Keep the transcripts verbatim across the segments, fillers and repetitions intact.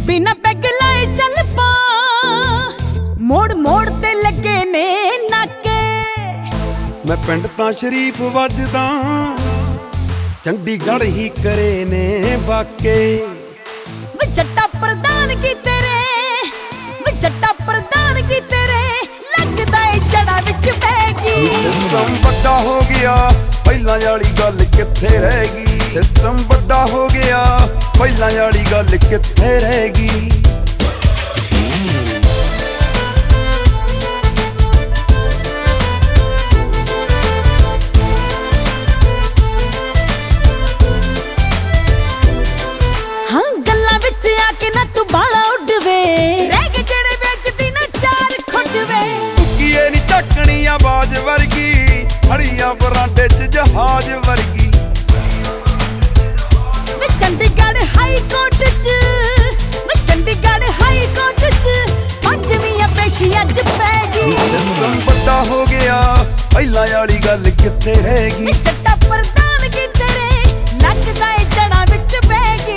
बिना पैग लाए चल पा मोड़ मोड़ ते लगे ने नाके। मैं पिंड तां शरीफ वजदा चंडीगढ़ ही करे ने वाके। वे जट्टा प्रधान की तेरे वे जट्टा प्रधान की तेरे लगदा ए जड़ा विच पैगी। सिस्टम बड़ा हो गया पहला वाली गल कित्थे रहेगी। सिस्टम बड़ा हो गया पहला वाली गल कित्थे रहेगी। हाँ गल्लां विच आके ना तू बाला उड़वे रह गए जेड़े बेचदी ना चार खुटवे। टुकीए नी टकनी आवाज वर्गी हड़ियां बरांडे च जहाज वर्गी। वे चंडीगढ़ हाई कोर्ट च वे चंडीगढ़ हाई कोर्ट च पंजवीं पेशी अज पैगी। सिस्टम बड़ा हो गया पहला वाली गल कित्थे रहेगी। जट्टा प्रधान की तेरे लगदा ए जड़ा विच पैगी।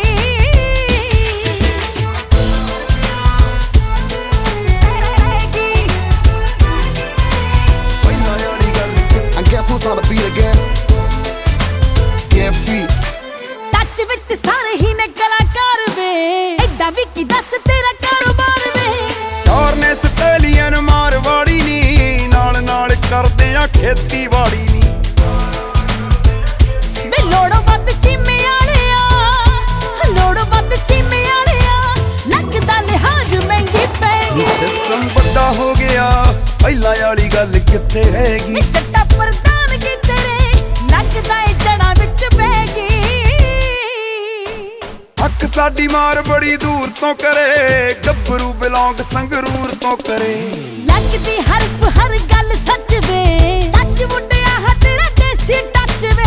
On the beat again. Yeah, feet. Touch विच सारे ही ने कलाकार वे एडा भी की दस तेरा कारोबार वे। चार ने स्टैलियन मारवाड़ी नी नाल नाल करदे आ खेतीबाड़ी नी। वे लोड़ो वध चीमे वालिया लोड़ो वध चीमे वालिया लगदा लिहाज महंगी पैगी। सिस्टम बड़ा हो गया पहला वाली गल कित्थे रहेगी। जट्टा प्रधान की तेरे लगदा ए जड़ा विच पैगी। हक साडी मार बड़ी दूर तो करे गब्बरू बिलोंग संगरूर तो करे। लगदी हरफ हर गल सच वे टच मुंडिया हा तेरा देसी टच वे।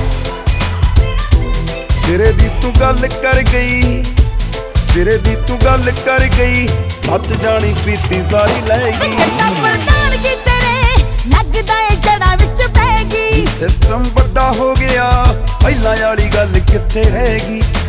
सिरे दी तू गल कर गई सिरे दी तू गल कर गई सच जानी पीती सारी लैगी। जट्टा प्रधान की तेरे लगदा ए जड़ा विच पैगी। सिस्टम बड़ा हो गया पहला वाली गल कित्थे रहेगी।